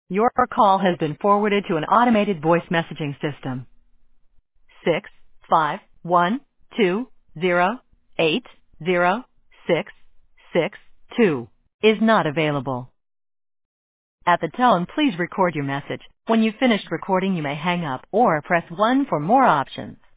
Your call has been forwarded to an automated voice messaging system. 65120806662 is not available. At the tone, please record your message. When you've finished recording, you may hang up or press 1 for more options.